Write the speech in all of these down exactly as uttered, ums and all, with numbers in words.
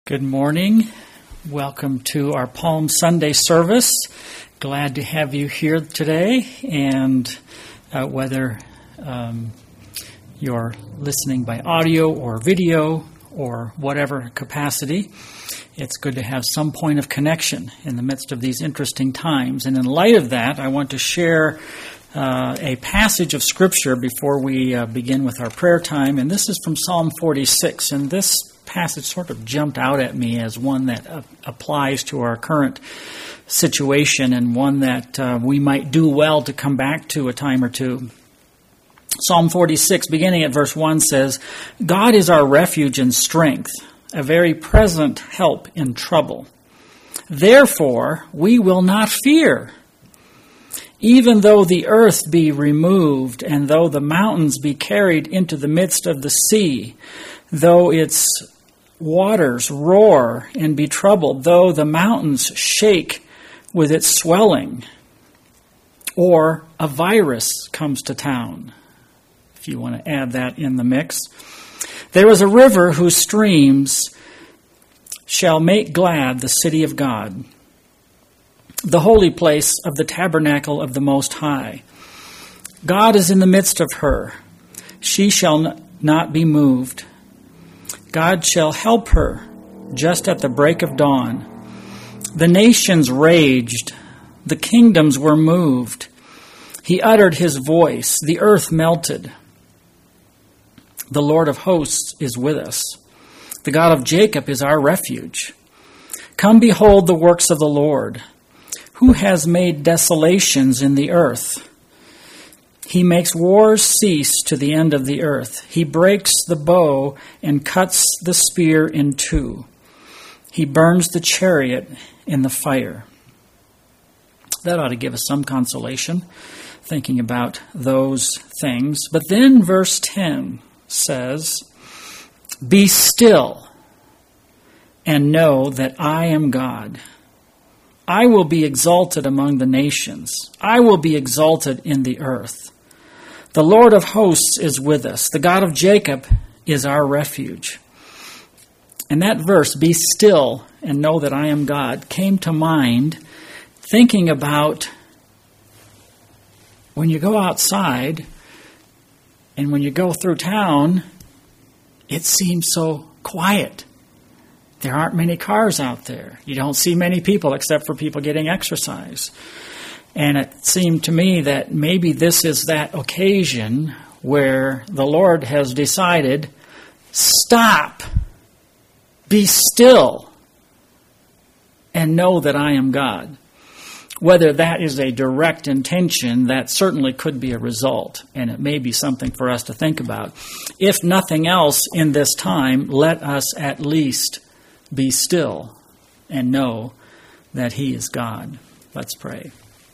Good morning. Welcome to our Palm Sunday service. Glad to have you here today, and uh, whether um, you're listening by audio or video or whatever capacity, it's good to have some point of connection in the midst of these interesting times. And in light of that, I want to share uh, a passage of Scripture before we uh, begin with our prayer time, and this is from Psalm forty-six, and this passage sort of jumped out at me as one that uh, applies to our current situation and one that uh, we might do well to come back to a time or two. Psalm forty-six, beginning at verse one, says, "God is our refuge and strength, a very present help in trouble. Therefore we will not fear. Even though the earth be removed, and though the mountains be carried into the midst of the sea, though its waters roar and be troubled, though the mountains shake with its swelling, or a virus comes to town," if you want to add that in the mix. "There is a river whose streams shall make glad the city of God, the holy place of the tabernacle of the Most High. God is in the midst of her. She shall not be moved. God shall help her just at the break of dawn. The nations raged. The kingdoms were moved. He uttered his voice. The earth melted. The Lord of hosts is with us. The God of Jacob is our refuge. Come behold the works of the Lord, who has made desolations in the earth. He makes wars cease to the end of the earth. He breaks the bow and cuts the spear in two. He burns the chariot in the fire." That ought to give us some consolation, thinking about those things. But then verse ten says, "Be still and know that I am God. I will be exalted among the nations. I will be exalted in the earth. The Lord of hosts is with us. The God of Jacob is our refuge." And that verse, "Be still and know that I am God," came to mind thinking about when you go outside and when you go through town, it seems so quiet. There aren't many cars out there. You don't see many people except for people getting exercise. And it seemed to me that maybe this is that occasion where the Lord has decided, stop, be still, and know that I am God. Whether that is a direct intention, that certainly could be a result, and it may be something for us to think about. If nothing else in this time, let us at least be still and know that He is God. Let's pray.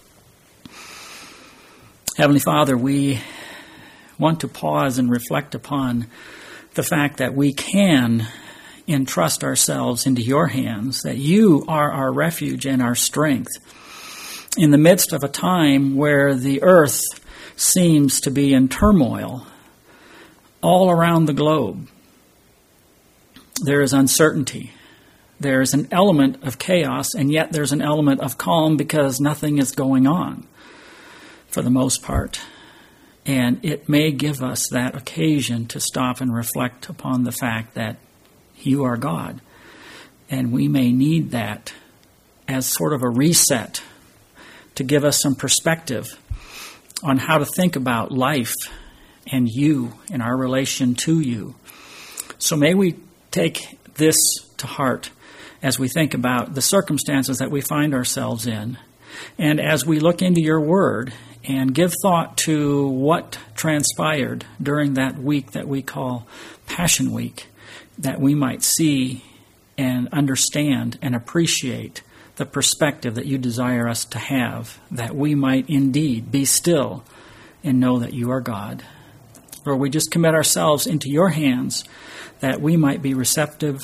Heavenly Father, we want to pause and reflect upon the fact that we can entrust ourselves into your hands, that you are our refuge and our strength. In the midst of a time where the earth seems to be in turmoil all around the globe, there is uncertainty. There is an element of chaos, and yet there's an element of calm because nothing is going on, for the most part. And it may give us that occasion to stop and reflect upon the fact that you are God. And we may need that as sort of a reset to give us some perspective on how to think about life and you and our relation to you. So may we take this to heart as we think about the circumstances that we find ourselves in, and as we look into your word and give thought to what transpired during that week that we call Passion Week, that we might see and understand and appreciate the perspective that you desire us to have, that we might indeed be still and know that you are God. Lord, we just commit ourselves into your hands that we might be receptive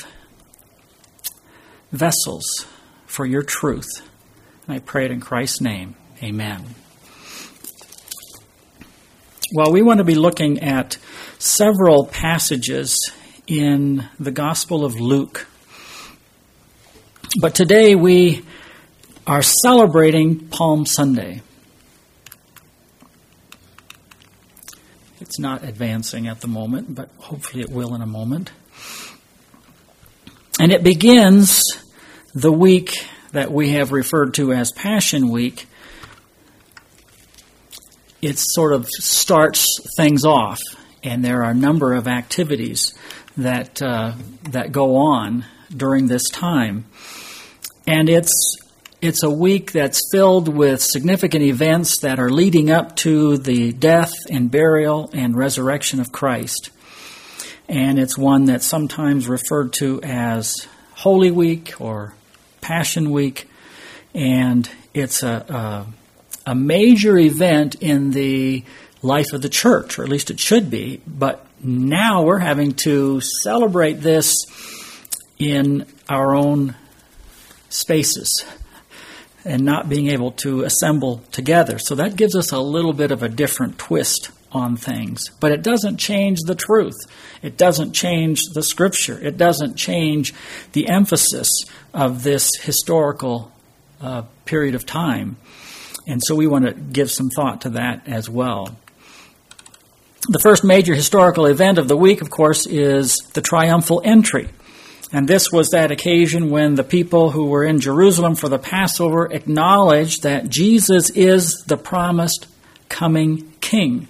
vessels for your truth. And I pray it in Christ's name. Amen. Well, we want to be looking at several passages in the Gospel of Luke. But today we are celebrating Palm Sunday. It's not advancing at the moment, but hopefully it will in a moment. And it begins the week that we have referred to as Passion Week. It sort of starts things off, and there are a number of activities that uh, that go on during this time. And it's it's a week that's filled with significant events that are leading up to the death and burial and resurrection of Christ. And it's one that's sometimes referred to as Holy Week or Passion Week. And it's a, a, a major event in the life of the church, or at least it should be. But now we're having to celebrate this in our own spaces and not being able to assemble together. So that gives us a little bit of a different twist on things. But it doesn't change the truth. It doesn't change the Scripture. It doesn't change the emphasis of this historical uh, period of time. And so we want to give some thought to that as well. The first major historical event of the week, of course, is the triumphal entry. And this was that occasion when the people who were in Jerusalem for the Passover acknowledged that Jesus is the promised coming King.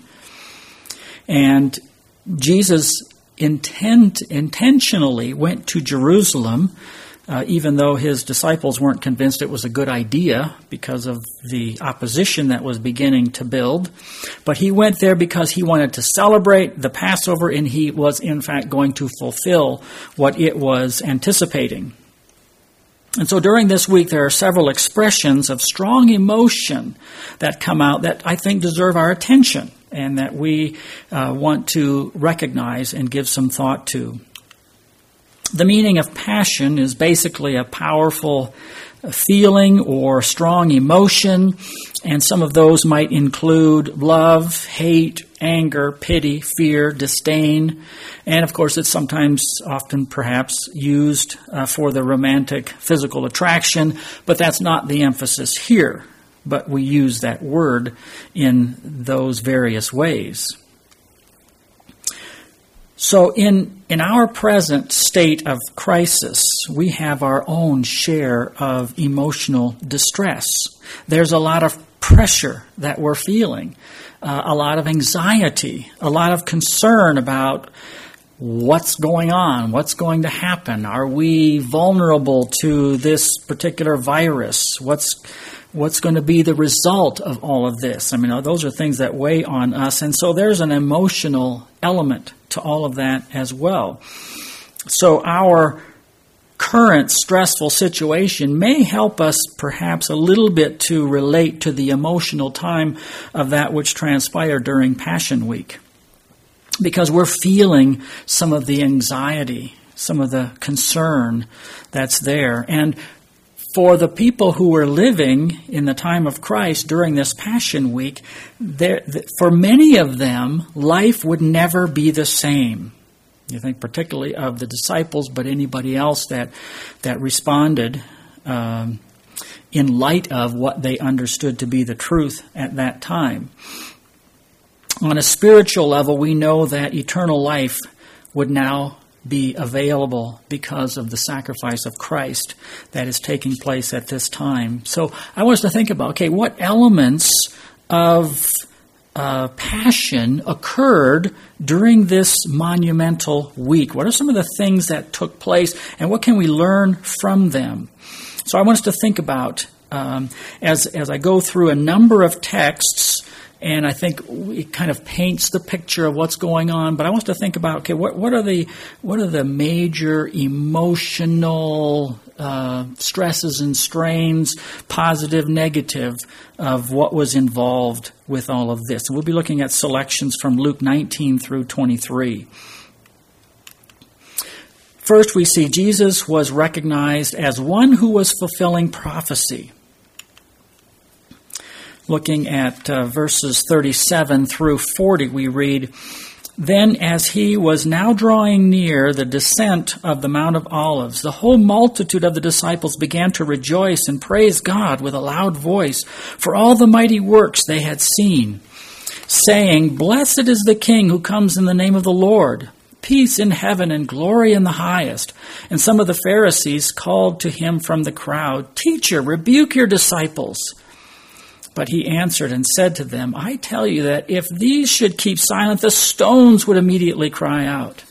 And Jesus intent, intentionally went to Jerusalem, uh, even though his disciples weren't convinced it was a good idea because of the opposition that was beginning to build. But he went there because he wanted to celebrate the Passover, and he was in fact going to fulfill what it was anticipating. And so during this week, there are several expressions of strong emotion that come out that I think deserve our attention and that we uh, want to recognize and give some thought to. The meaning of passion is basically a powerful feeling or strong emotion, and some of those might include love, hate, anger, pity, fear, disdain, and of course it's sometimes, often perhaps, used uh, for the romantic physical attraction, but that's not the emphasis here. But we use that word in those various ways. So in, in our present state of crisis, we have our own share of emotional distress. There's a lot of pressure that we're feeling, uh, a lot of anxiety, a lot of concern about what's going on, what's going to happen. Are we vulnerable to this particular virus? What's What's going to be the result of all of this? I mean, those are things that weigh on us. And so there's an emotional element to all of that as well. So our current stressful situation may help us perhaps a little bit to relate to the emotional time of that which transpired during Passion Week, because we're feeling some of the anxiety, some of the concern that's there. And for the people who were living in the time of Christ during this Passion Week, there, for many of them, life would never be the same. You think particularly of the disciples, but anybody else that that responded um, in light of what they understood to be the truth at that time. On a spiritual level, we know that eternal life would now be available because of the sacrifice of Christ that is taking place at this time. So I want us to think about, okay, what elements of uh, passion occurred during this monumental week? What are some of the things that took place, and what can we learn from them? So I want us to think about, um, as, as I go through a number of texts, and I think it kind of paints the picture of what's going on. But I want us to think about, okay, what, what are the what are the major emotional uh, stresses and strains, positive, negative, of what was involved with all of this? And we'll be looking at selections from Luke nineteen through twenty-three. First, we see Jesus was recognized as one who was fulfilling prophecy. Looking at uh, verses thirty-seven through forty, we read, Then, as he was now drawing near the descent of the Mount of Olives, the whole multitude of the disciples began to rejoice and praise God with a loud voice for all the mighty works they had seen, saying, "Blessed is the King who comes in the name of the Lord. Peace in heaven and glory in the highest." And some of the Pharisees called to him from the crowd, "Teacher, rebuke your disciples." But he answered and said to them, "I tell you that if these should keep silent, the stones would immediately cry out."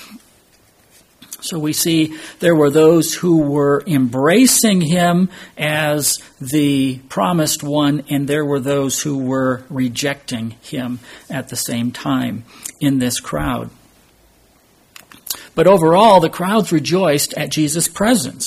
So we see there were those who were embracing him as the promised one, and there were those who were rejecting him at the same time in this crowd. But overall, the crowds rejoiced at Jesus' presence.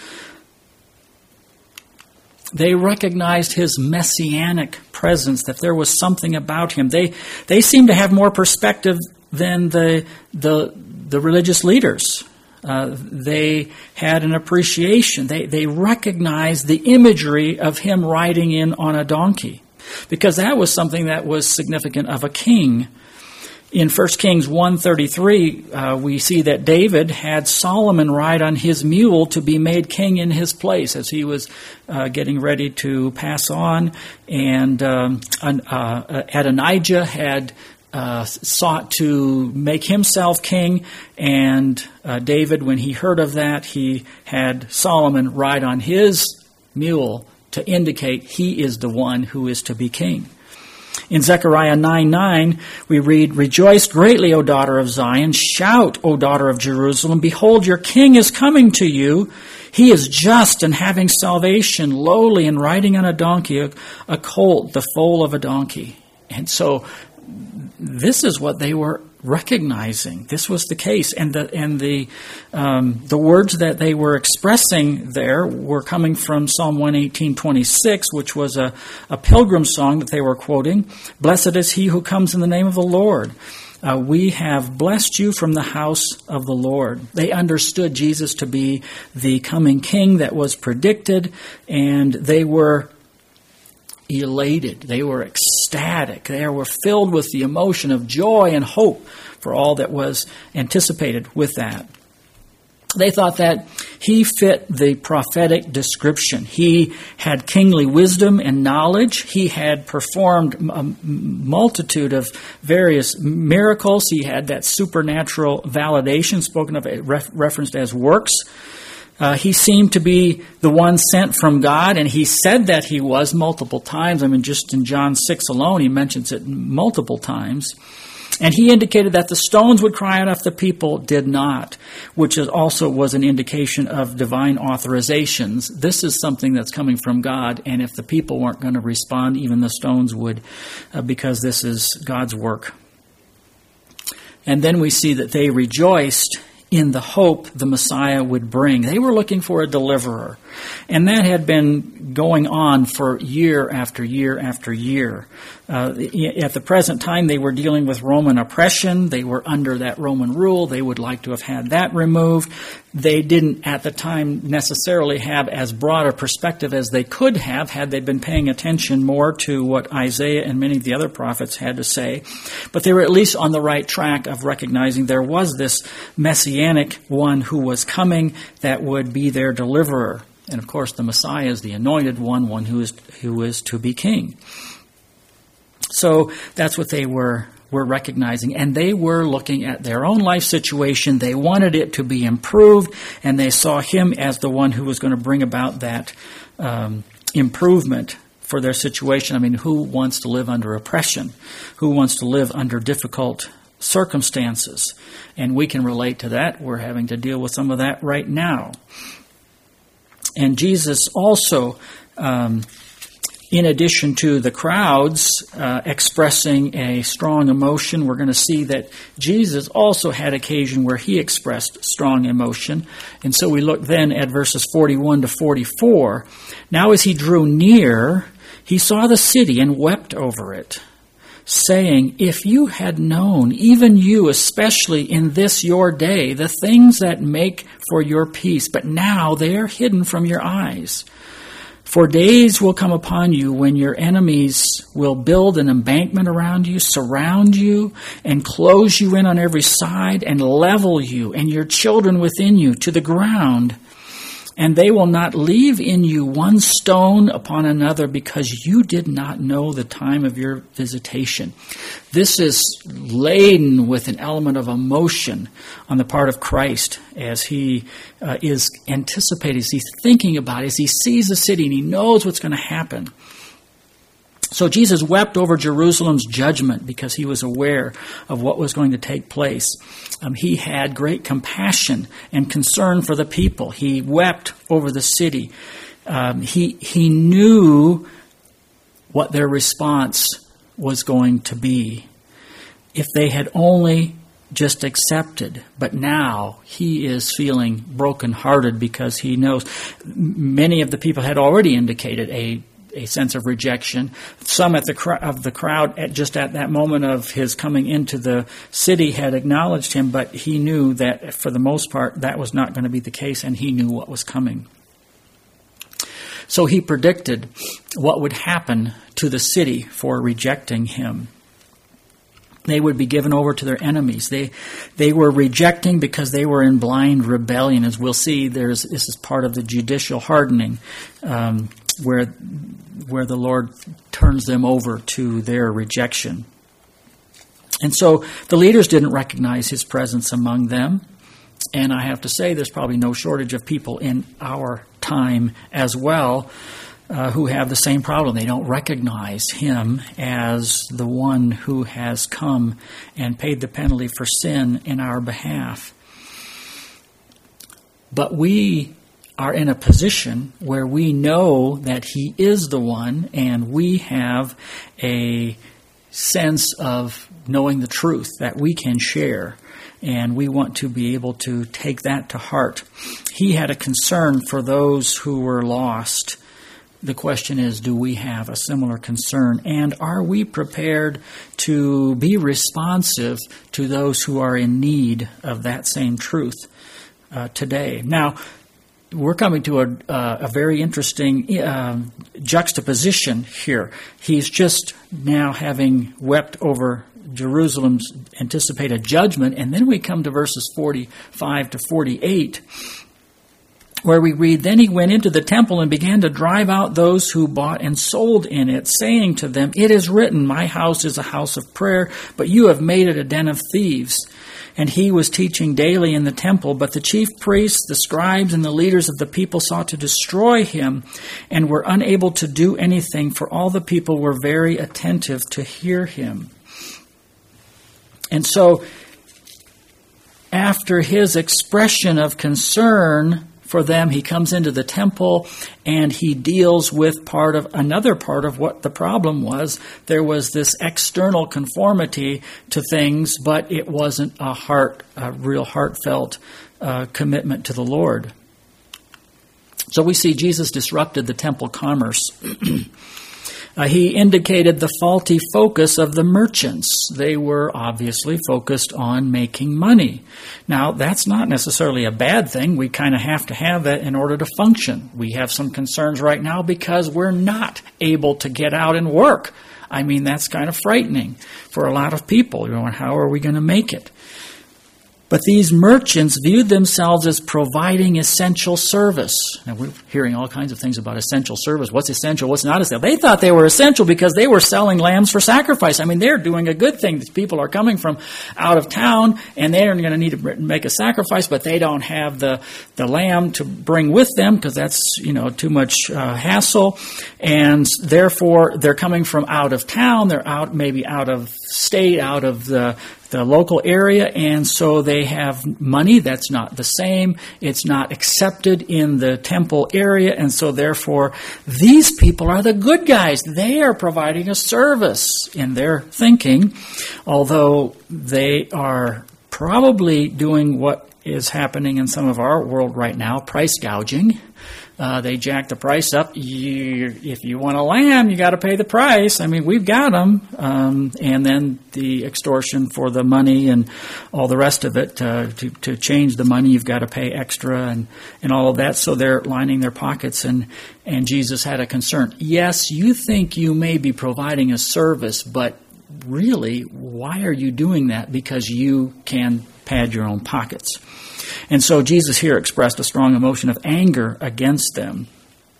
They recognized his messianic presence, that there was something about him. They they seemed to have more perspective than the the, the religious leaders. Uh, they had an appreciation. They they recognized the imagery of him riding in on a donkey, because that was something that was significant of a king. In First Kings one thirty-three, uh, we see that David had Solomon ride on his mule to be made king in his place as he was uh, getting ready to pass on. And um, uh, Adonijah had uh, sought to make himself king. And uh, David, when he heard of that, he had Solomon ride on his mule to indicate he is the one who is to be king. In Zechariah nine nine, we read, "Rejoice greatly, O daughter of Zion. Shout, O daughter of Jerusalem. Behold, your king is coming to you. He is just and having salvation, lowly and riding on a donkey, a, a colt, the foal of a donkey." And so this is what they were recognizing. This was the case. And the and the um, the words that they were expressing there were coming from Psalm one eighteen twenty-six, which was a, a pilgrim song that they were quoting. "Blessed is he who comes in the name of the Lord. Uh, we have blessed you from the house of the Lord." They understood Jesus to be the coming king that was predicted, and they were elated. They were ecstatic. They were filled with the emotion of joy and hope for all that was anticipated with that. They thought that he fit the prophetic description. He had kingly wisdom and knowledge. He had performed a multitude of various miracles. He had that supernatural validation spoken of, referenced as works. Uh, he seemed to be the one sent from God, and he said that he was multiple times. I mean, just in John six alone, he mentions it multiple times. And he indicated that the stones would cry out if the people did not, which is also was an indication of divine authorizations. This is something that's coming from God, and if the people weren't going to respond, even the stones would, uh, because this is God's work. And then we see that they rejoiced in the hope the Messiah would bring. They were looking for a deliverer. And that had been going on for year after year after year. Uh, at the present time, they were dealing with Roman oppression. They were under that Roman rule. They would like to have had that removed. They didn't, at the time, necessarily have as broad a perspective as they could have had they been paying attention more to what Isaiah and many of the other prophets had to say. But they were at least on the right track of recognizing there was this messianic one who was coming that would be their deliverer. And of course, the Messiah is the anointed one, one who is who is to be king. So that's what they were were recognizing. And they were looking at their own life situation. They wanted it to be improved, and they saw him as the one who was going to bring about that um, improvement for their situation. I mean, who wants to live under oppression? Who wants to live under difficult circumstances? And we can relate to that. We're having to deal with some of that right now. And Jesus also, um, in addition to the crowds uh, expressing a strong emotion, we're going to see that Jesus also had occasion where he expressed strong emotion. And so we look then at verses forty-one to forty-four. "Now as he drew near, he saw the city and wept over it, saying, 'If you had known, even you, especially in this your day, the things that make for your peace, but now they are hidden from your eyes. For days will come upon you when your enemies will build an embankment around you, surround you, and close you in on every side, and level you and your children within you to the ground. And they will not leave in you one stone upon another, because you did not know the time of your visitation. This is laden with an element of emotion on the part of Christ as he uh, is anticipating, as he's thinking about it, as he sees the city and he knows what's going to happen. So Jesus wept over Jerusalem's judgment because he was aware of what was going to take place. Um, he had great compassion and concern for the people. He wept over the city. Um, he he knew what their response was going to be if they had only just accepted. But now he is feeling brokenhearted because he knows many of the people had already indicated a a sense of rejection. Some at the cr- of the crowd at just at that moment of his coming into the city had acknowledged him, but he knew that for the most part that was not going to be the case, and he knew what was coming. So he predicted what would happen to the city for rejecting him. They would be given over to their enemies. They they were rejecting because they were in blind rebellion. As we'll see, there's this is part of the judicial hardening, um, where where the Lord turns them over to their rejection. And so the leaders didn't recognize his presence among them. And I have to say, there's probably no shortage of people in our time as well uh, who have the same problem. They don't recognize him as the one who has come and paid the penalty for sin in our behalf. But we are in a position where we know that he is the one, and we have a sense of knowing the truth that we can share, and we want to be able to take that to heart. He had a concern for those who were lost. The question is, do we have a similar concern, and are we prepared to be responsive to those who are in need of that same truth uh, today? Now, we're coming to a, uh, a very interesting uh, juxtaposition here. He's just now having wept over Jerusalem's anticipated judgment, and then we come to verses forty-five to forty-eight, where we read, "Then he went into the temple and began to drive out those who bought and sold in it, saying to them, 'It is written, my house is a house of prayer, but you have made it a den of thieves.' And he was teaching daily in the temple, but the chief priests, the scribes, and the leaders of the people sought to destroy him and were unable to do anything, for all the people were very attentive to hear him." And so, after his expression of concern for them, he comes into the temple and he deals with part of another part of what the problem was. There was this external conformity to things, but it wasn't a heart, a real heartfelt uh, commitment to the Lord. So we see Jesus disrupted the temple commerce. Uh, he indicated the faulty focus of the merchants. They were obviously focused on making money. Now, that's not necessarily a bad thing. We kind of have to have that in order to function. We have some concerns right now because we're not able to get out and work. I mean, that's kind of frightening for a lot of people. You know, how are we going to make it? But these merchants viewed themselves as providing essential service. Now, we're hearing all kinds of things about essential service. What's essential? What's not essential? They thought they were essential because they were selling lambs for sacrifice. I mean, they're doing a good thing. These people are coming from out of town, and they're going to need to make a sacrifice, but they don't have the, the lamb to bring with them because that's, you know, too much uh, hassle. And therefore, they're coming from out of town. They're out, maybe out of state, out of the the local area, and so they have money that's not the same. It's not accepted in the temple area, and so therefore these people are the good guys. They are providing a service in their thinking, although they are probably doing what is happening in some of our world right now, price gouging. Uh, they jack the price up. You, if you want a lamb, you got to pay the price. I mean, we've got them. Um, and then the extortion for the money and all the rest of it. Uh, to, to change the money, you've got to pay extra and, and all of that. So they're lining their pockets. And, and Jesus had a concern. Yes, you think you may be providing a service, but really, why are you doing that? Because you can pad your own pockets. And so Jesus here expressed a strong emotion of anger against them.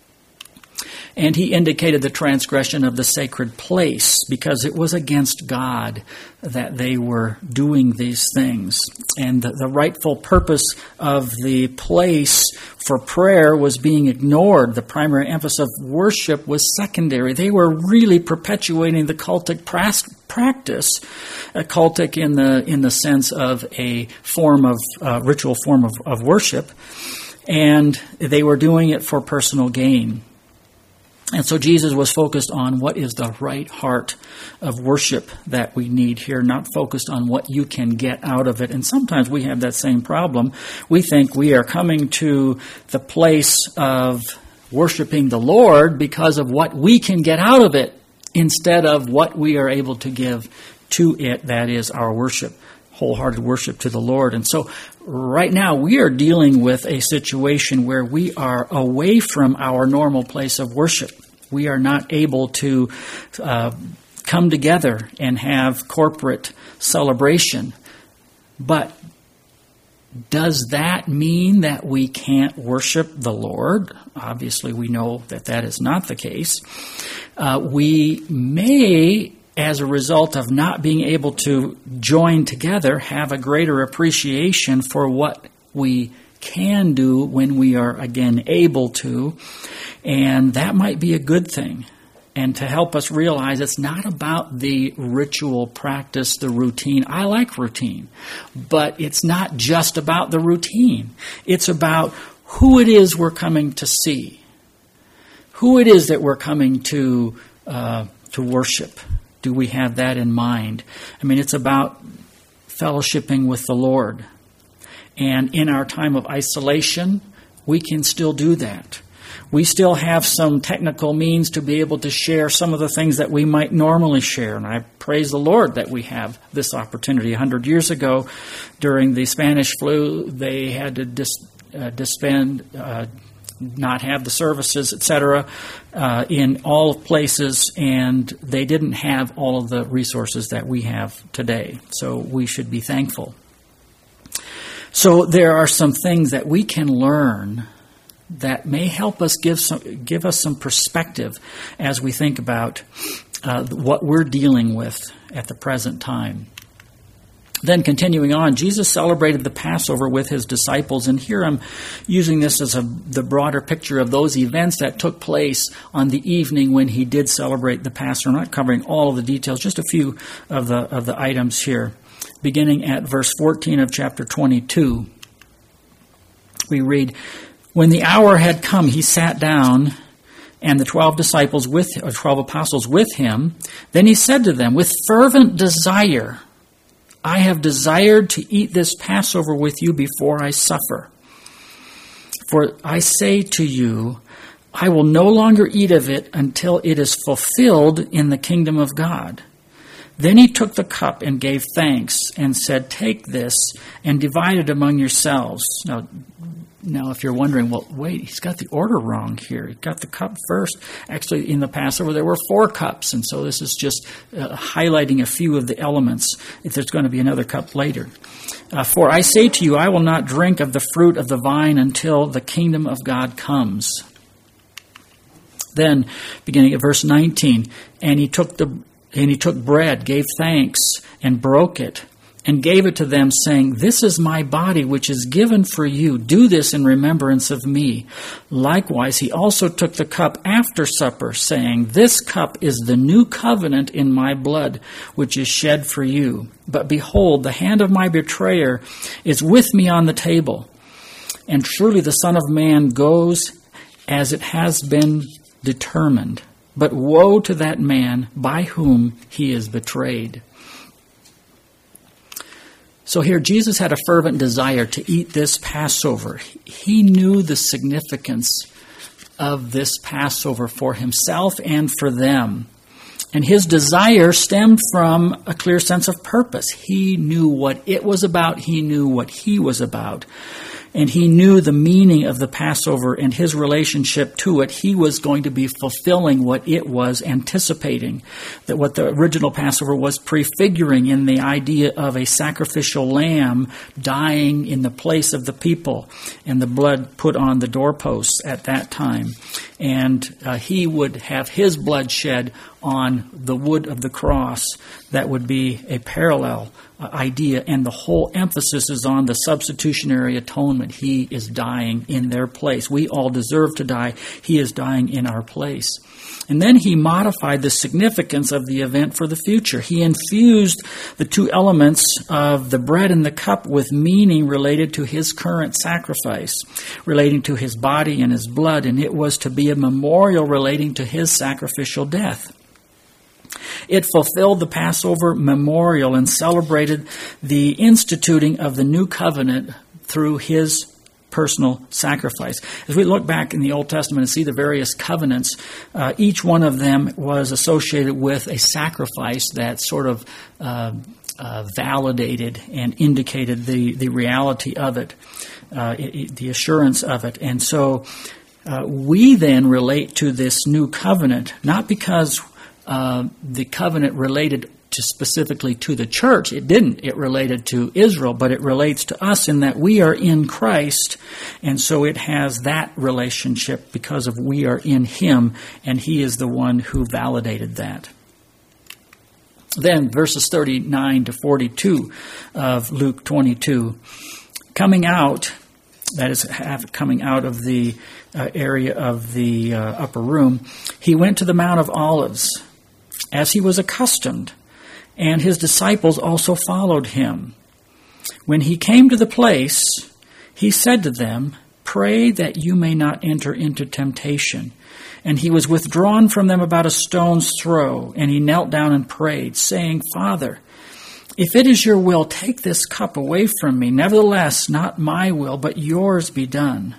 And he indicated the transgression of the sacred place because it was against God that they were doing these things. And the, the rightful purpose of the place for prayer was being ignored. The primary emphasis of worship was secondary. They were really perpetuating the cultic practice, a cultic in the in the sense of a form of uh, ritual form of, of worship, and they were doing it for personal gain. And so Jesus was focused on what is the right heart of worship that we need here, not focused on what you can get out of it. And sometimes we have that same problem. We think we are coming to the place of worshiping the Lord because of what we can get out of it instead of what we are able to give to it, that is our worship, wholehearted worship to the Lord. And so right now we are dealing with a situation where we are away from our normal place of worship. We are not able to uh, come together and have corporate celebration. But does that mean that we can't worship the Lord? Obviously, we know that that is not the case. Uh, we may, as a result of not being able to join together, have a greater appreciation for what we can do when we are again able to. And that might be a good thing. And to help us realize it's not about the ritual practice, the routine. I like routine, but it's not just about the routine. It's about who it is we're coming to see, who it is that we're coming to uh, to worship. Do we have that in mind? I mean, it's about fellowshipping with the Lord. And in our time of isolation, we can still do that. We still have some technical means to be able to share some of the things that we might normally share. And I praise the Lord that we have this opportunity. A hundred years ago, during the Spanish flu, they had to dis- uh, disband, uh, not have the services, et cetera, uh, in all places, and they didn't have all of the resources that we have today. So we should be thankful. So there are some things that we can learn that may help us give some give us some perspective as we think about uh, what we're dealing with at the present time. Then continuing on, Jesus celebrated the Passover with his disciples, and here I'm using this as a, the broader picture of those events that took place on the evening when he did celebrate the Passover. I'm not covering all of the details, just a few of the of the items here. Beginning at verse fourteen of chapter twenty-two, we read, "When the hour had come, he sat down, and the twelve disciples with or twelve apostles with him. Then he said to them, 'With fervent desire I have desired to eat this Passover with you before I suffer. For I say to you, I will no longer eat of it until it is fulfilled in the kingdom of God.' Then he took the cup and gave thanks and said, 'Take this and divide it among yourselves.'" Now, now, if you're wondering, well, wait, he's got the order wrong here. He got the cup first. Actually, in the Passover, there were four cups, and so this is just uh, highlighting a few of the elements. If there's going to be another cup later. Uh, "For I say to you, I will not drink of the fruit of the vine until the kingdom of God comes." Then, beginning at verse nineteen, "And he took the And he took bread, gave thanks, and broke it, and gave it to them, saying, 'This is my body, which is given for you. Do this in remembrance of me.' Likewise, he also took the cup after supper, saying, 'This cup is the new covenant in my blood, which is shed for you. But behold, the hand of my betrayer is with me on the table. And truly the Son of Man goes as it has been determined. But woe to that man by whom he is betrayed.'" So here, Jesus had a fervent desire to eat this Passover. He knew the significance of this Passover for himself and for them. And his desire stemmed from a clear sense of purpose. He knew what it was about. He knew what he was about. And he knew the meaning of the Passover and his relationship to it. He was going to be fulfilling what it was anticipating, that what the original Passover was prefiguring in the idea of a sacrificial lamb dying in the place of the people and the blood put on the doorposts at that time. And uh, he would have his blood shed on the wood of the cross. That would be a parallel uh, idea, and the whole emphasis is on the substitutionary atonement. He is dying in their place. We all deserve to die. He is dying in our place. And then he modified the significance of the event for the future. He infused the two elements of the bread and the cup with meaning related to his current sacrifice, relating to his body and his blood, and it was to be a memorial relating to his sacrificial death. It fulfilled the Passover memorial and celebrated the instituting of the new covenant through his personal sacrifice. As we look back in the Old Testament and see the various covenants, uh, each one of them was associated with a sacrifice that sort of uh, uh, validated and indicated the, the reality of it, uh, it, the assurance of it. And so uh, we then relate to this new covenant, not because Uh, the covenant related to specifically to the church. It didn't. It related to Israel, but it relates to us in that we are in Christ, and so it has that relationship because of we are in him, and he is the one who validated that. Then verses thirty-nine to forty-two of Luke twenty-two. Coming out, that is coming out of the uh, area of the uh, upper room, he went to the Mount of Olives, as he was accustomed, and his disciples also followed him. When he came to the place, he said to them, "Pray that you may not enter into temptation." And he was withdrawn from them about a stone's throw, and he knelt down and prayed, saying, "Father, if it is your will, take this cup away from me. Nevertheless, not my will, but yours be done."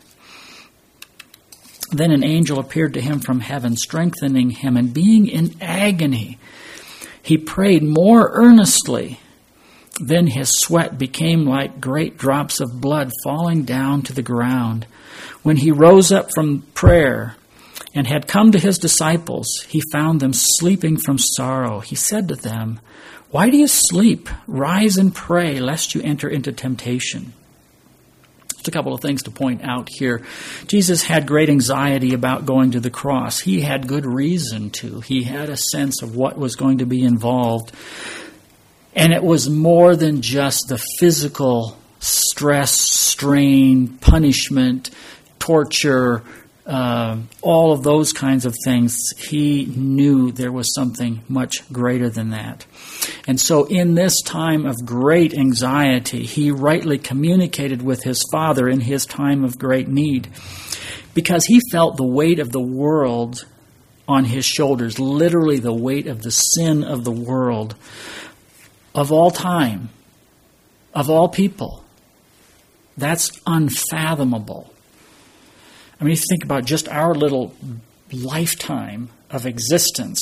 Then an angel appeared to him from heaven, strengthening him, and being in agony, he prayed more earnestly. Then his sweat became like great drops of blood falling down to the ground. When he rose up from prayer and had come to his disciples, he found them sleeping from sorrow. He said to them, "Why do you sleep? Rise and pray, lest you enter into temptation." Just a couple of things to point out here. Jesus had great anxiety about going to the cross. He had good reason to. He had a sense of what was going to be involved. And it was more than just the physical stress, strain, punishment, torture, uh, all of those kinds of things. He knew there was something much greater than that. And so in this time of great anxiety, he rightly communicated with his Father in his time of great need, because he felt the weight of the world on his shoulders, literally the weight of the sin of the world, of all time, of all people. That's unfathomable. I mean, if you think about just our little lifetime of existence,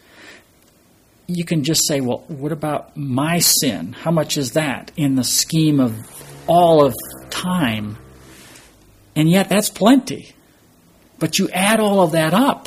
you can just say, well, what about my sin? How much is that in the scheme of all of time? And yet that's plenty. But you add all of that up.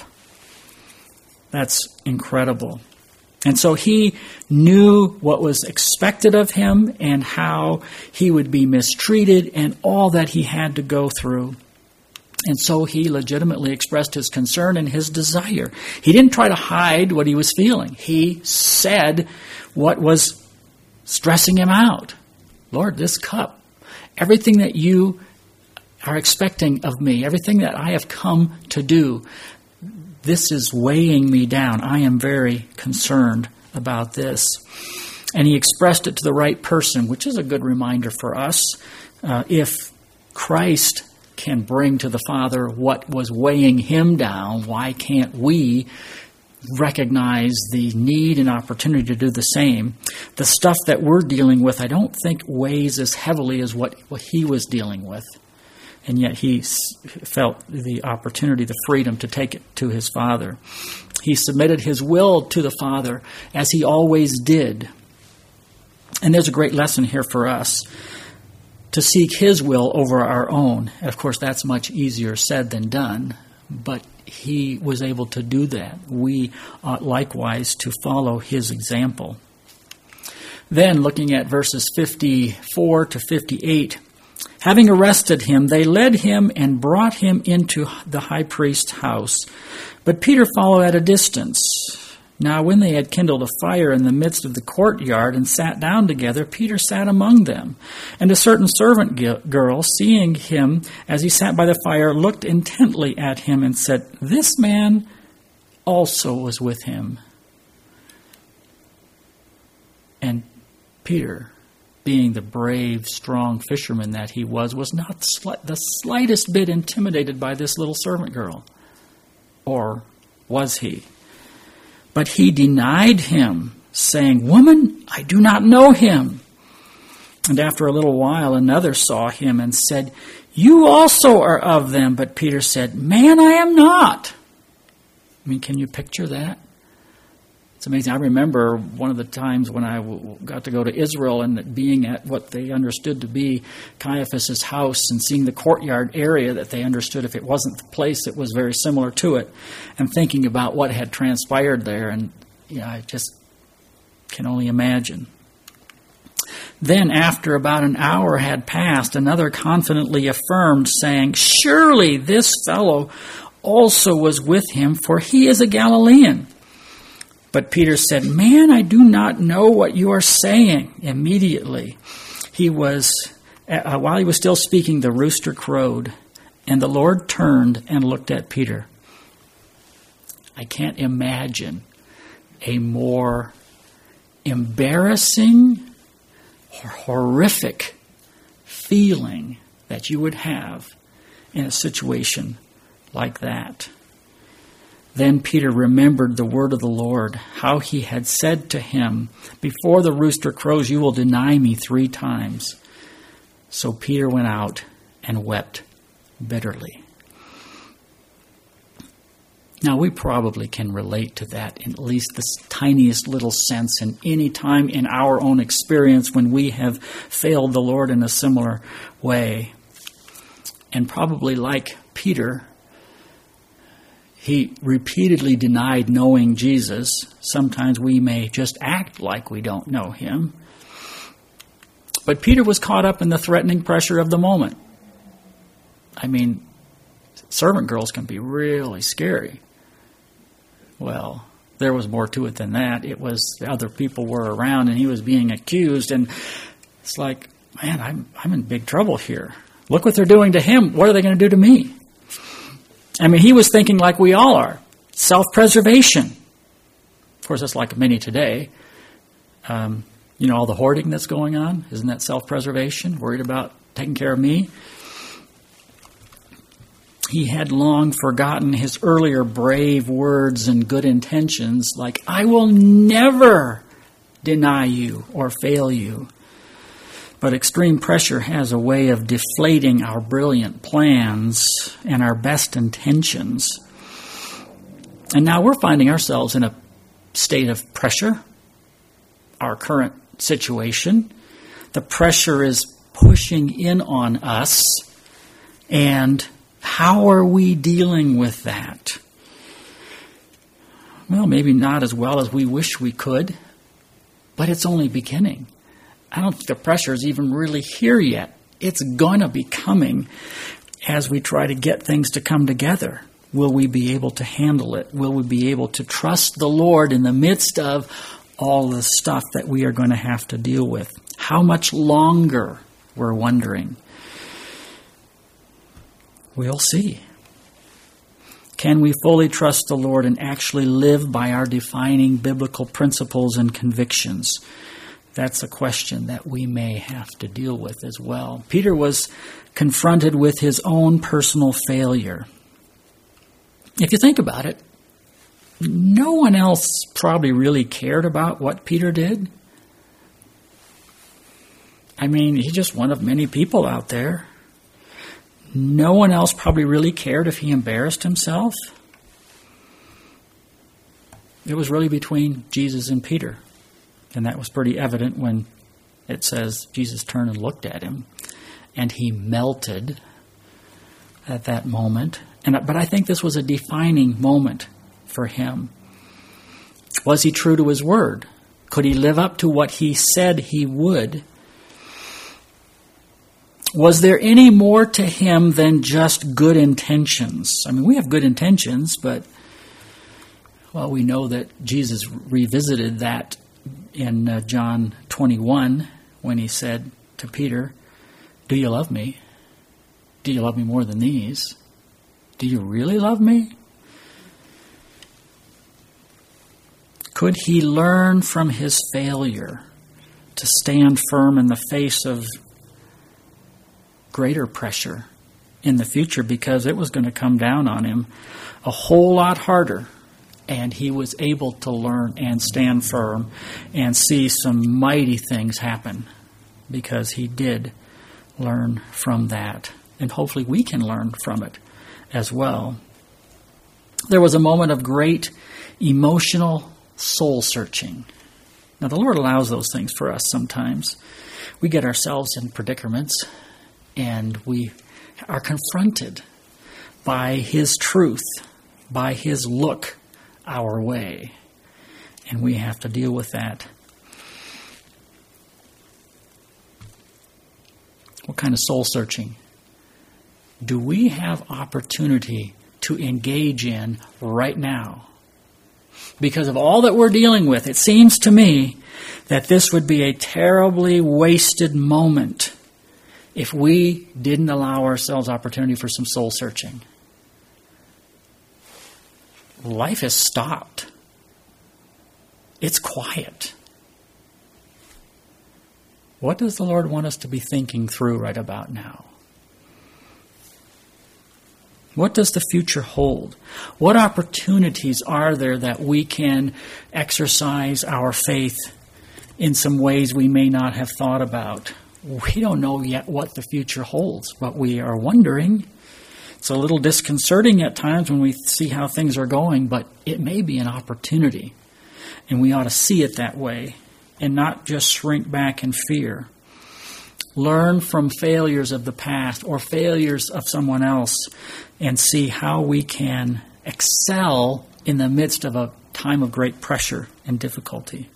That's incredible. And so he knew what was expected of him and how he would be mistreated and all that he had to go through. And so he legitimately expressed his concern and his desire. He didn't try to hide what he was feeling. He said what was stressing him out. Lord, this cup, everything that you are expecting of me, everything that I have come to do, this is weighing me down. I am very concerned about this. And he expressed it to the right person, which is a good reminder for us. Uh, if Christ can bring to the Father what was weighing him down, why can't we recognize the need and opportunity to do the same. The stuff that we're dealing with, I don't think weighs as heavily as what, what he was dealing with. And yet he felt the opportunity, the freedom to take it to his Father. He submitted his will to the Father, as he always did. And there's a great lesson here for us, to seek his will over our own. And of course, that's much easier said than done, but he was able to do that. We ought likewise to follow his example. Then, looking at verses fifty-four to fifty-eight, having arrested him, they led him and brought him into the high priest's house. But Peter followed at a distance. Now when they had kindled a fire in the midst of the courtyard and sat down together, Peter sat among them. And a certain servant girl, seeing him as he sat by the fire, looked intently at him and said, "This man also was with him." And Peter, being the brave, strong fisherman that he was, was not the slightest bit intimidated by this little servant girl. Or was he? But he denied him, saying, "Woman, I do not know him." And after a little while, another saw him and said, "You also are of them." But Peter said, "Man, I am not." I mean, can you picture that? It's amazing. I remember one of the times when I got to go to Israel and being at what they understood to be Caiaphas' house and seeing the courtyard area that they understood, if it wasn't the place, it was very similar to it, and thinking about what had transpired there. And you know, I just can only imagine. Then, after about an hour had passed, another confidently affirmed, saying, "Surely this fellow also was with him, for he is a Galilean." But Peter said, "Man, I do not know what you are saying." Immediately, he was, uh, while he was still speaking, the rooster crowed, and the Lord turned and looked at Peter. I can't imagine a more embarrassing or horrific feeling that you would have in a situation like that. Then Peter remembered the word of the Lord, how he had said to him, "Before the rooster crows, you will deny me three times." So Peter went out and wept bitterly. Now, we probably can relate to that in at least the tiniest little sense in any time in our own experience when we have failed the Lord in a similar way. And probably like Peter, he repeatedly denied knowing Jesus. Sometimes we may just act like we don't know him. But Peter was caught up in the threatening pressure of the moment. I mean, servant girls can be really scary. Well, there was more to it than that. It was the other people were around and he was being accused. And it's like, man, I'm, I'm in big trouble here. Look what they're doing to him. What are they going to do to me? I mean, he was thinking like we all are, self-preservation. Of course, that's like many today. Um, you know, all the hoarding that's going on, isn't that self-preservation? Worried about taking care of me? He had long forgotten his earlier brave words and good intentions, like, "I will never deny you or fail you." But extreme pressure has a way of deflating our brilliant plans and our best intentions. And now we're finding ourselves in a state of pressure, our current situation. The pressure is pushing in on us. And how are we dealing with that? Well, maybe not as well as we wish we could, but it's only beginning. I don't think the pressure is even really here yet. It's going to be coming as we try to get things to come together. Will we be able to handle it? Will we be able to trust the Lord in the midst of all the stuff that we are going to have to deal with? How much longer, we're wondering. We'll see. Can we fully trust the Lord and actually live by our defining biblical principles and convictions? That's a question that we may have to deal with as well. Peter was confronted with his own personal failure. If you think about it, no one else probably really cared about what Peter did. I mean, he's just one of many people out there. No one else probably really cared if he embarrassed himself. It was really between Jesus and Peter. And that was pretty evident when it says Jesus turned and looked at him. And he melted at that moment. And But I think this was a defining moment for him. Was he true to his word? Could he live up to what he said he would? Was there any more to him than just good intentions? I mean, we have good intentions, but, well, we know that Jesus revisited that in uh, John twenty-one when he said to Peter, "Do you love me? Do you love me more than these? Do you really love me?" Could he learn from his failure to stand firm in the face of greater pressure in the future, because it was going to come down on him a whole lot harder, and he was able to learn and stand firm and see some mighty things happen because he did learn from that, and hopefully we can learn from it as well. There was a moment of great emotional soul searching. Now, the Lord allows those things for us sometimes. We get ourselves in predicaments, and we are confronted by his truth, by his look our way. And we have to deal with that. What kind of soul searching do we have opportunity to engage in right now? Because of all that we're dealing with, it seems to me that this would be a terribly wasted moment if we didn't allow ourselves opportunity for some soul searching. Life has stopped. It's quiet. What does the Lord want us to be thinking through right about now? What does the future hold? What opportunities are there that we can exercise our faith in some ways we may not have thought about? We don't know yet what the future holds, but we are wondering. It's a little disconcerting at times when we see how things are going, but it may be an opportunity, and we ought to see it that way and not just shrink back in fear. Learn from failures of the past or failures of someone else and see how we can excel in the midst of a time of great pressure and difficulty.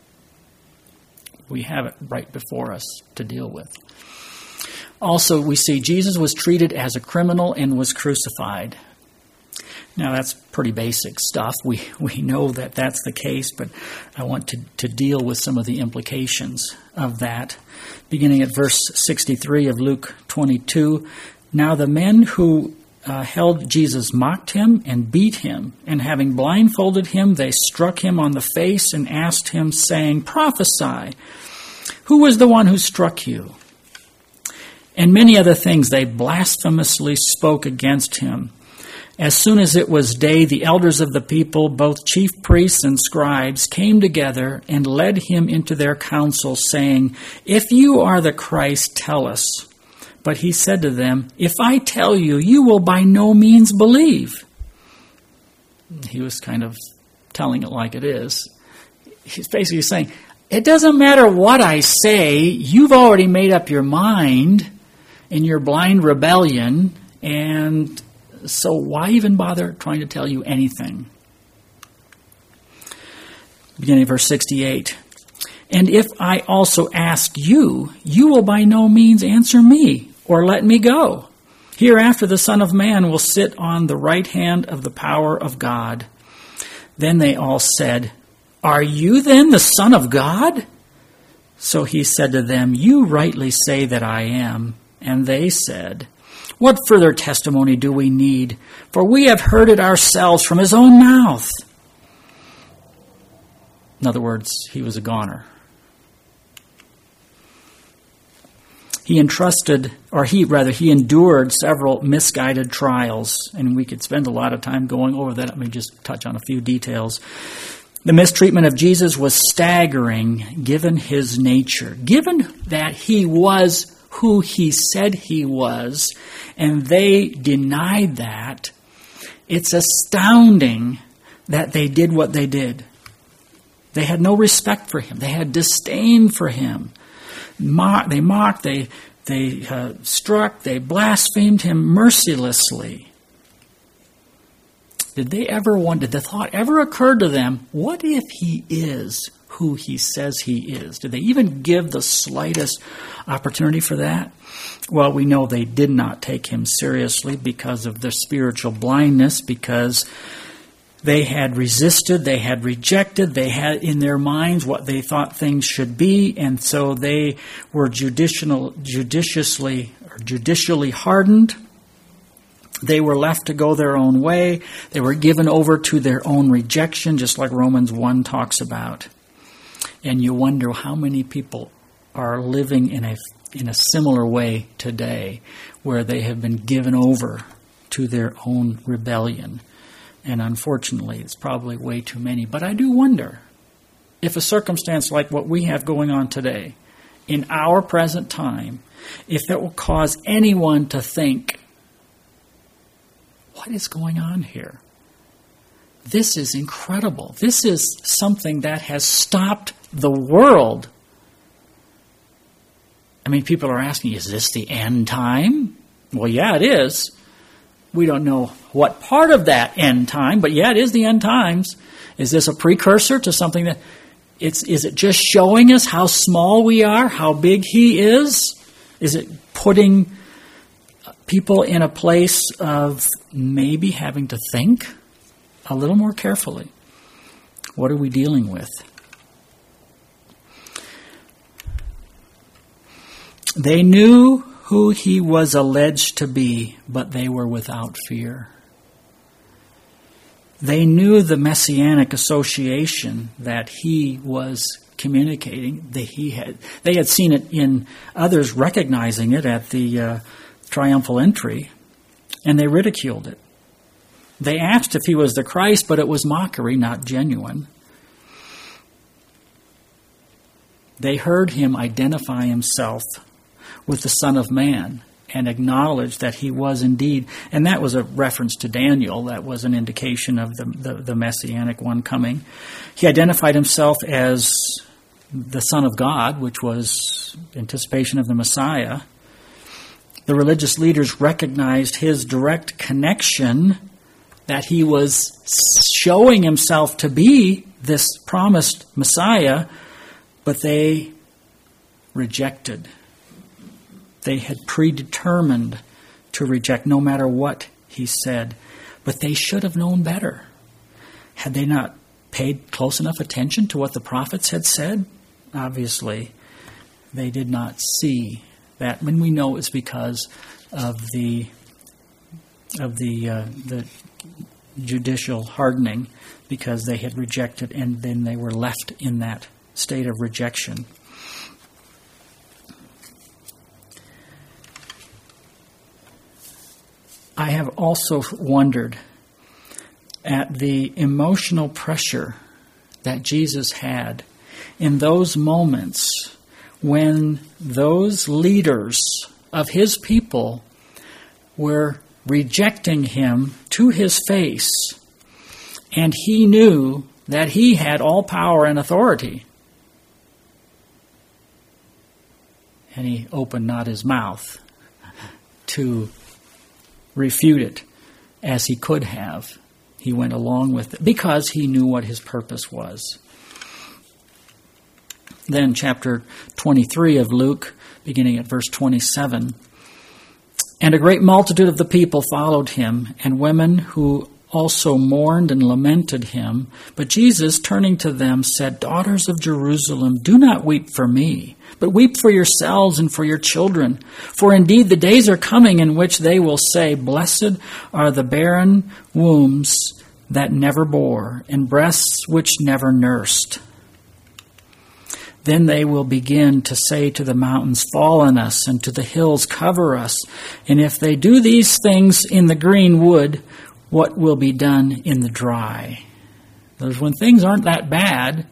We have it right before us to deal with. Also, we see Jesus was treated as a criminal and was crucified. Now, that's pretty basic stuff. We we know that that's the case, but I want to, to deal with some of the implications of that. Beginning at verse sixty-three of Luke twenty-two, "Now the men who uh, held Jesus mocked him and beat him, and having blindfolded him, they struck him on the face and asked him, saying, 'Prophesy, who was the one who struck you?' And many other things they blasphemously spoke against him. As soon as it was day, the elders of the people, both chief priests and scribes, came together and led him into their council, saying, 'If you are the Christ, tell us.' But he said to them, 'If I tell you, you will by no means believe.'" He was kind of telling it like it is. He's basically saying, it doesn't matter what I say, you've already made up your mind in your blind rebellion, and so why even bother trying to tell you anything? Beginning of verse sixty-eight. "And if I also ask you, you will by no means answer me or let me go. Hereafter the Son of Man will sit on the right hand of the power of God." Then they all said, "Are you then the Son of God?" So he said to them, "You rightly say that I am." And they said, "What further testimony do we need? For we have heard it ourselves from his own mouth." In other words, he was a goner. he entrusted, or he rather, he endured several misguided trials, and we could spend a lot of time going over that. Let me just touch on a few details. The mistreatment of Jesus was staggering, given his nature, given that he was who he said he was, and they denied that. It's astounding that they did what they did. They had no respect for him. They had disdain for him. Mock, they mocked, they, they uh, struck, they blasphemed him mercilessly. Did they ever wonder, did the thought ever occur to them, what if he is who he says he is? Did they even give the slightest opportunity for that? Well, we know they did not take him seriously because of their spiritual blindness, because they had resisted, they had rejected, they had in their minds what they thought things should be, and so they were judicial, judiciously or judicially hardened. They were left to go their own way. They were given over to their own rejection, just like Romans one talks about. And you wonder how many people are living in a in a similar way today, where they have been given over to their own rebellion. And unfortunately, it's probably way too many. But I do wonder if a circumstance like what we have going on today, in our present time, if it will cause anyone to think, what is going on here? This is incredible. This is something that has stopped the world. I mean, people are asking, is this the end time? Well, yeah, it is. We don't know what part of that end time, but yeah, it is the end times. Is this a precursor to something that, it's, is it just showing us how small we are, how big he is? Is it putting people in a place of maybe having to think a little more carefully? What are we dealing with? They knew who he was alleged to be, but they were without fear. They knew the messianic association that he was communicating. That he had, they had seen it in others recognizing it at the uh, triumphal entry, and they ridiculed it. They asked if he was the Christ, but it was mockery, not genuine. They heard him identify himself with the Son of Man and acknowledge that he was indeed, and that was a reference to Daniel. That was an indication of the, the, the Messianic one coming. He identified himself as the Son of God, which was anticipation of the Messiah. The religious leaders recognized his direct connection, that he was showing himself to be this promised Messiah, but they rejected. They had predetermined to reject no matter what he said. But they should have known better. Had they not paid close enough attention to what the prophets had said? Obviously, they did not see that. And we know it's because of the of the uh, the judicial hardening, because they had rejected, and then they were left in that state of rejection. I have also wondered at the emotional pressure that Jesus had in those moments when those leaders of his people were rejecting him to his face, and he knew that he had all power and authority. And he opened not his mouth to refute it as he could have. He went along with it because he knew what his purpose was. Then chapter twenty-three of Luke, beginning at verse twenty-seven. And a great multitude of the people followed him, and women who also mourned and lamented him. But Jesus, turning to them, said, Daughters of Jerusalem, do not weep for me, but weep for yourselves and for your children. For indeed the days are coming in which they will say, Blessed are the barren wombs that never bore, and breasts which never nursed. Then they will begin to say to the mountains, fall on us, and to the hills, cover us. And if they do these things in the green wood, what will be done in the dry? Because when things aren't that bad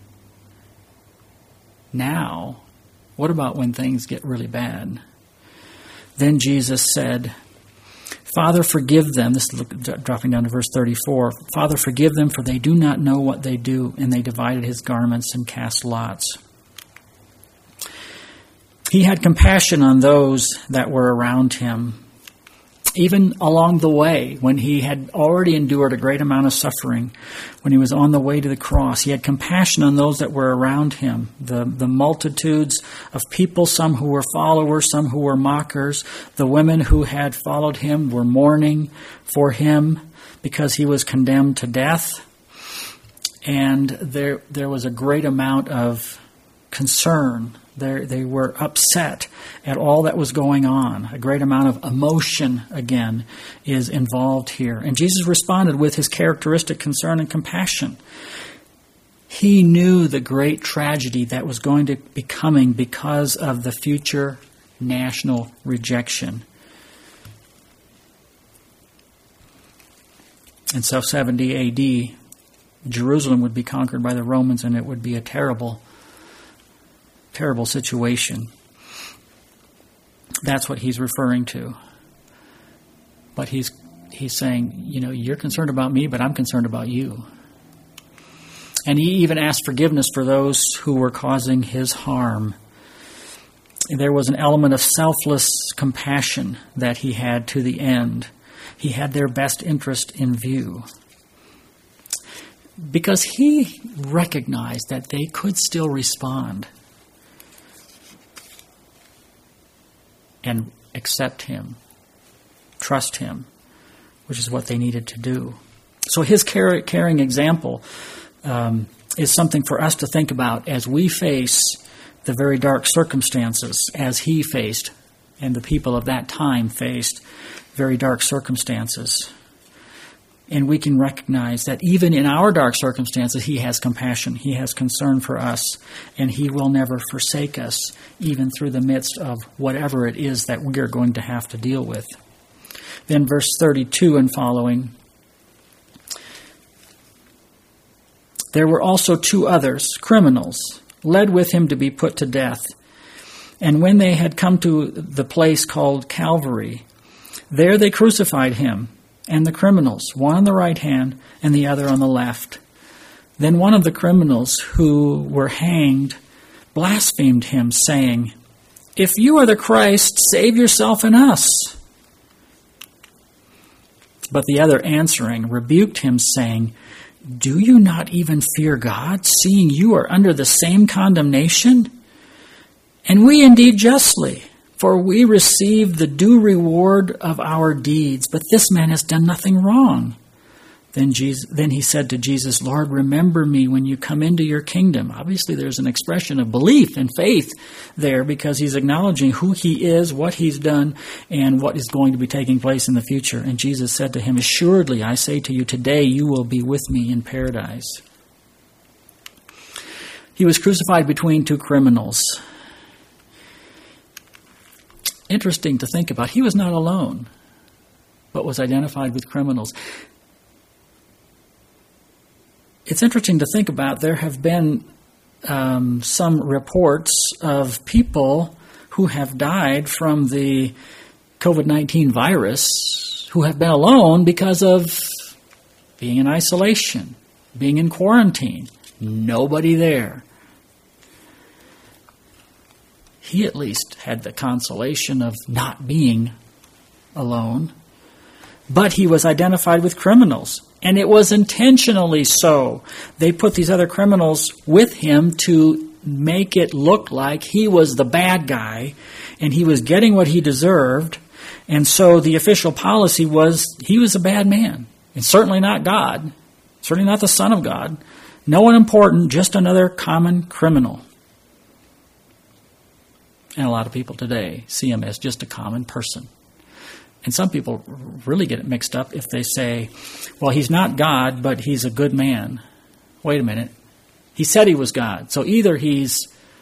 now, what about when things get really bad? Then Jesus said, Father, forgive them. This is dropping down to verse thirty-four. Father, forgive them, for they do not know what they do. And they divided his garments and cast lots. He had compassion on those that were around him. Even along the way, when he had already endured a great amount of suffering, when he was on the way to the cross, he had compassion on those that were around him, the, the multitudes of people, some who were followers, some who were mockers. The women who had followed him were mourning for him because he was condemned to death. And there, there was a great amount of concern. They they were upset at all that was going on. A great amount of emotion, again, is involved here. And Jesus responded with his characteristic concern and compassion. He knew the great tragedy that was going to be coming because of the future national rejection. In seventy A D, Jerusalem would be conquered by the Romans, and it would be a terrible Terrible situation. That's what he's referring to. But he's he's saying, you know, you're concerned about me, but I'm concerned about you. And he even asked forgiveness for those who were causing his harm. There was an element of selfless compassion that he had to the end. He had their best interest in view. Because he recognized that they could still respond and accept him, trust him, which is what they needed to do. So his caring example um, is something for us to think about as we face the very dark circumstances as he faced, and the people of that time faced very dark circumstances. And we can recognize that even in our dark circumstances, he has compassion. He has concern for us. And he will never forsake us, even through the midst of whatever it is that we are going to have to deal with. Then verse thirty-two and following. There were also two others, criminals, led with him to be put to death. And when they had come to the place called Calvary, there they crucified him and the criminals, one on the right hand and the other on the left. Then one of the criminals who were hanged blasphemed him, saying, "If you are the Christ, save yourself and us." But the other answering rebuked him, saying, "Do you not even fear God, seeing you are under the same condemnation? And we indeed justly, for we receive the due reward of our deeds, but this man has done nothing wrong." Then Jesus, then he said to Jesus, "Lord, remember me when you come into your kingdom." Obviously, there's an expression of belief and faith there, because he's acknowledging who he is, what he's done, and what is going to be taking place in the future. And Jesus said to him, "Assuredly, I say to you, today you will be with me in paradise." He was crucified between two criminals. Interesting to think about. He was not alone, but was identified with criminals. It's interesting to think about. There have been um, some reports of people who have died from the covid nineteen virus who have been alone because of being in isolation, being in quarantine, nobody there. He at least had the consolation of not being alone. But he was identified with criminals, and it was intentionally so. They put these other criminals with him to make it look like he was the bad guy, and he was getting what he deserved. And so the official policy was he was a bad man, and certainly not God, certainly not the Son of God. No one important, just another common criminal. And a lot of people today see him as just a common person. And some people really get it mixed up if they say, well, he's not God, but he's a good man. Wait a minute. He said he was God. So either he's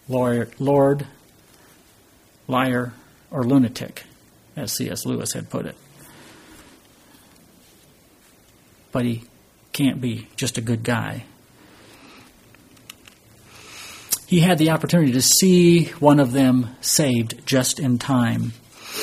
lawyer, Lord, liar, or lunatic, as C S Lewis had put it. But he can't be just a good guy. He had the opportunity to see one of them saved just in time.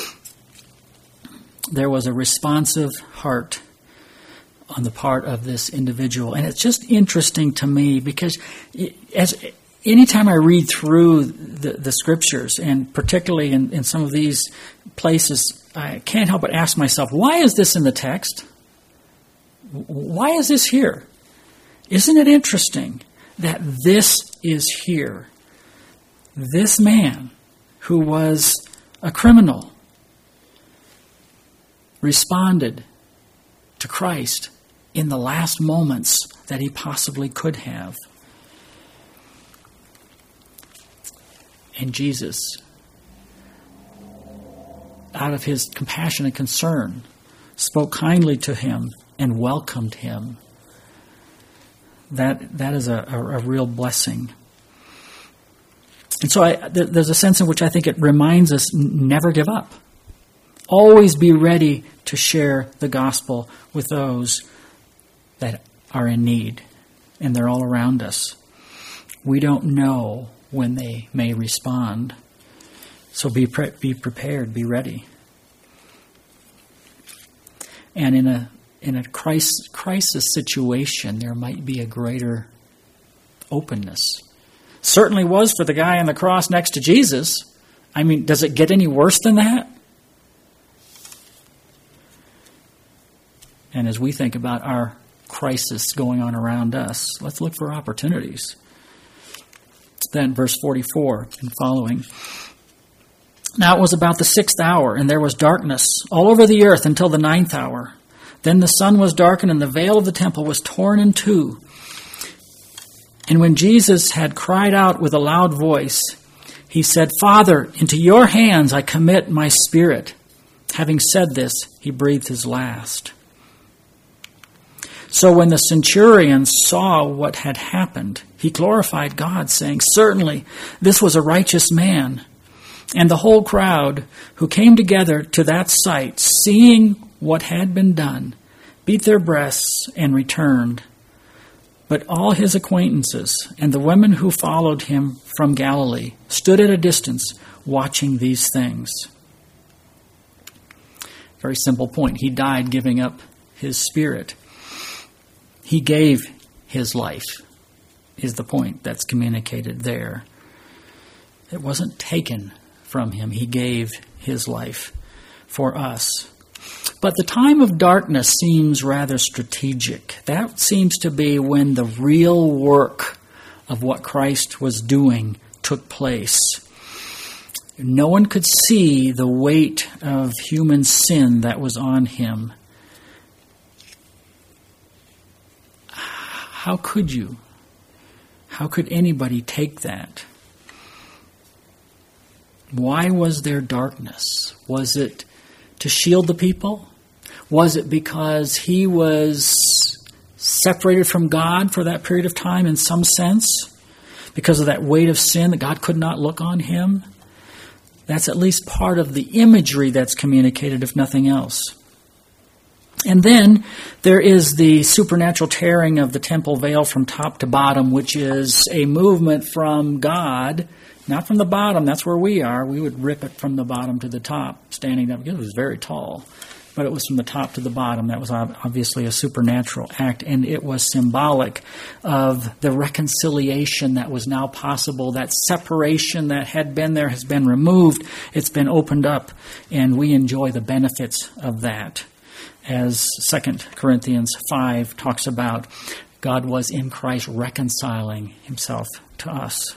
There was a responsive heart on the part of this individual. And it's just interesting to me because as anytime I read through the, the scriptures, and particularly in, in some of these places, I can't help but ask myself, why is this in the text? Why is this here? Isn't it interesting that this is here? This man who was a criminal responded to Christ in the last moments that he possibly could have. And Jesus, out of his compassion and concern, spoke kindly to him and welcomed him. That that is a, a, a real blessing. And so I, th- there's a sense in which I think it reminds us, n- never give up. Always be ready to share the gospel with those that are in need. And they're all around us. We don't know when they may respond. So be pre- be prepared, be ready. And in a in a crisis, crisis situation, there might be a greater openness. Certainly was for the guy on the cross next to Jesus. I mean, does it get any worse than that? And as we think about our crisis going on around us, let's look for opportunities. Then verse forty-four and following. Now it was about the sixth hour, and there was darkness all over the earth until the ninth hour. Then the sun was darkened, and the veil of the temple was torn in two. And when Jesus had cried out with a loud voice, he said, Father, into your hands I commit my spirit. Having said this, he breathed his last. So when the centurion saw what had happened, he glorified God, saying, Certainly, this was a righteous man. And the whole crowd who came together to that sight, seeing what had been done, beat their breasts and returned. But all his acquaintances and the women who followed him from Galilee stood at a distance watching these things. Very simple point. He died giving up his spirit. He gave his life, is the point that's communicated there. It wasn't taken from him. He gave his life for us. But the time of darkness seems rather strategic. That seems to be when the real work of what Christ was doing took place. No one could see the weight of human sin that was on him. How could you? How could anybody take that? Why was there darkness? Was it to shield the people? Was it because he was separated from God for that period of time in some sense? Because of that weight of sin that God could not look on him? That's at least part of the imagery that's communicated, if nothing else. And then there is the supernatural tearing of the temple veil from top to bottom, which is a movement from God, not from the bottom. That's where we are. We would rip it from the bottom to the top, standing up, because it was very tall. But it was from the top to the bottom. That was obviously a supernatural act, and it was symbolic of the reconciliation that was now possible. That separation that had been there has been removed. It's been opened up, and we enjoy the benefits of that. As Second Corinthians five talks about, God was in Christ reconciling himself to us.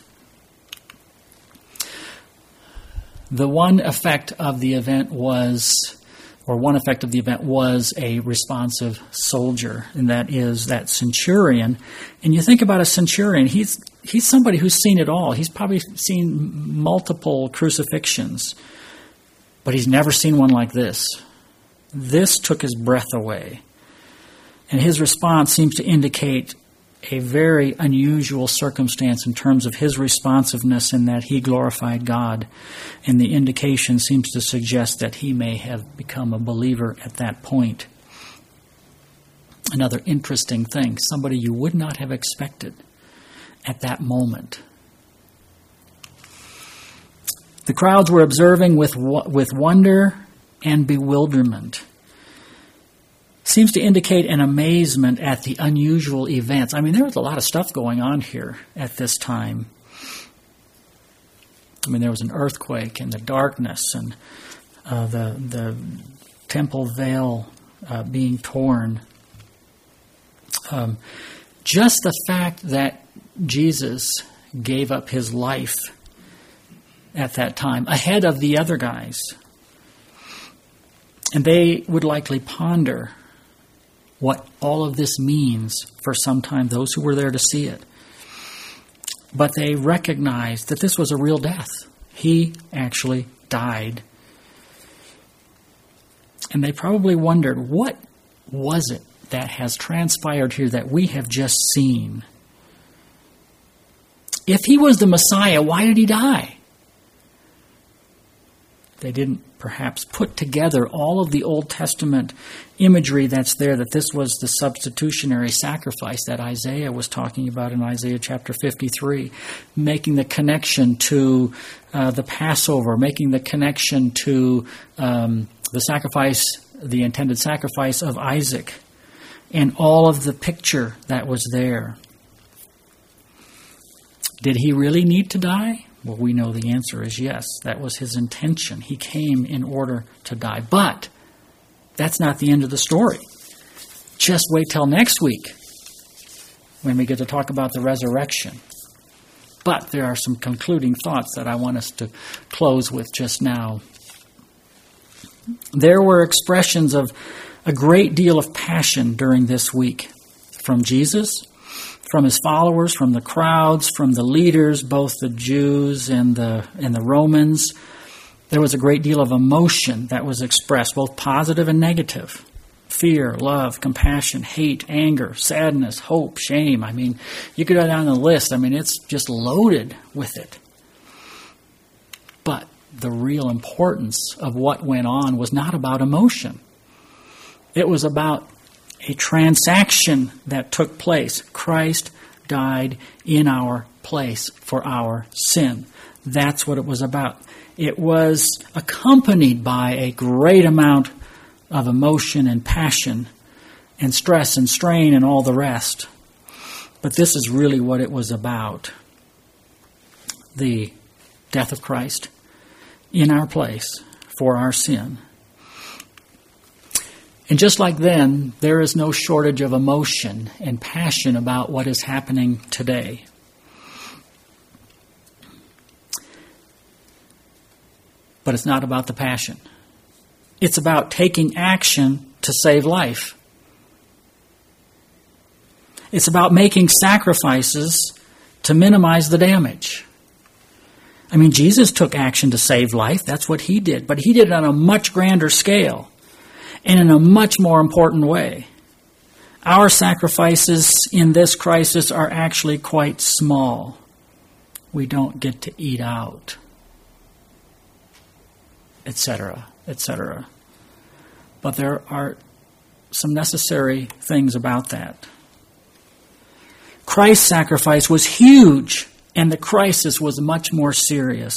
The one effect of the event was, or one effect of the event was a responsive soldier, and that is that centurion. And you think about a centurion, he's he's somebody who's seen it all. He's probably seen multiple crucifixions, but he's never seen one like this. This took his breath away. And his response seems to indicate a very unusual circumstance in terms of his responsiveness in that he glorified God. And the indication seems to suggest that he may have become a believer at that point. Another interesting thing, somebody you would not have expected at that moment. The crowds were observing with with wonder and bewilderment. Seems to indicate an amazement at the unusual events. I mean, there was a lot of stuff going on here at this time. I mean, there was an earthquake and the darkness and uh, the the temple veil uh, being torn. Um, just the fact that Jesus gave up his life at that time ahead of the other guys, and they would likely ponder what all of this means for some time, those who were there to see it. But they recognized that this was a real death. He actually died. And they probably wondered, what was it that has transpired here that we have just seen? If he was the Messiah, why did he die? They didn't perhaps put together all of the Old Testament imagery that's there, that this was the substitutionary sacrifice that Isaiah was talking about in Isaiah chapter fifty-three, making the connection to uh, the Passover, making the connection to um, the sacrifice, the intended sacrifice of Isaac, and all of the picture that was there. Did he really need to die? Well, we know the answer is yes. That was his intention. He came in order to die. But that's not the end of the story. Just wait till next week when we get to talk about the resurrection. But there are some concluding thoughts that I want us to close with just now. There were expressions of a great deal of passion during this week from Jesus, from his followers, from the crowds, from the leaders, both the Jews and the and the Romans. There was a great deal of emotion that was expressed, both positive and negative. Fear, love, compassion, hate, anger, sadness, hope, shame. I mean, you could go down the list. I mean, it's just loaded with it. But the real importance of what went on was not about emotion. It was about a transaction that took place. Christ died in our place for our sin. That's what it was about. It was accompanied by a great amount of emotion and passion and stress and strain and all the rest. But this is really what it was about. The death of Christ in our place for our sin. And just like then, there is no shortage of emotion and passion about what is happening today. But it's not about the passion. It's about taking action to save life. It's about making sacrifices to minimize the damage. I mean, Jesus took action to save life. That's what he did. But he did it on a much grander scale. And in a much more important way. Our sacrifices in this crisis are actually quite small. We don't get to eat out, et cetera, et cetera. But there are some necessary things about that. Christ's sacrifice was huge, and the crisis was much more serious.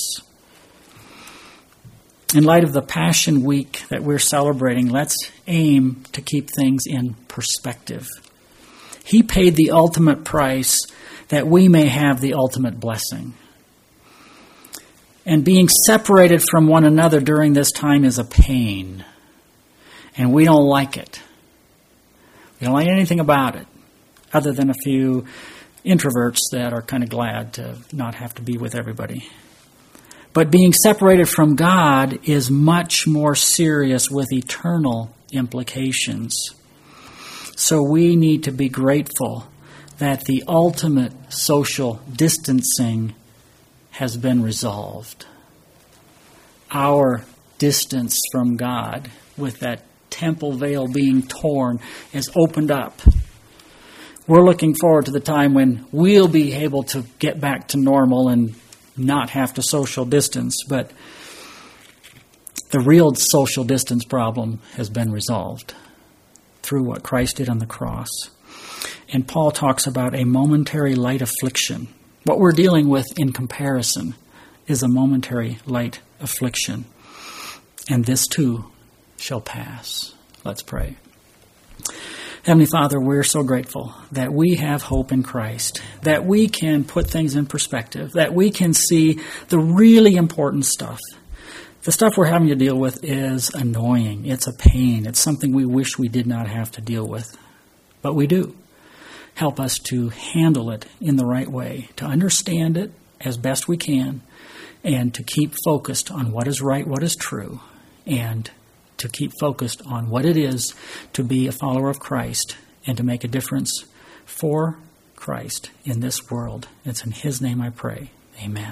In light of the Passion Week that we're celebrating, let's aim to keep things in perspective. He paid the ultimate price that we may have the ultimate blessing. And being separated from one another during this time is a pain. And we don't like it. We don't like anything about it, other than a few introverts that are kind of glad to not have to be with everybody. But being separated from God is much more serious with eternal implications. So we need to be grateful that the ultimate social distancing has been resolved. Our distance from God, with that temple veil being torn, is opened up. We're looking forward to the time when we'll be able to get back to normal and not have to social distance, but the real social distance problem has been resolved through what Christ did on the cross. And Paul talks about a momentary light affliction. What we're dealing with in comparison is a momentary light affliction. And this too shall pass. Let's pray. Heavenly Father, we're so grateful that we have hope in Christ, that we can put things in perspective, that we can see the really important stuff. The stuff we're having to deal with is annoying. It's a pain. It's something we wish we did not have to deal with. But we do. Help us to handle it in the right way, to understand it as best we can, and to keep focused on what is right, what is true, and to keep focused on what it is to be a follower of Christ and to make a difference for Christ in this world. It's in His name I pray. Amen.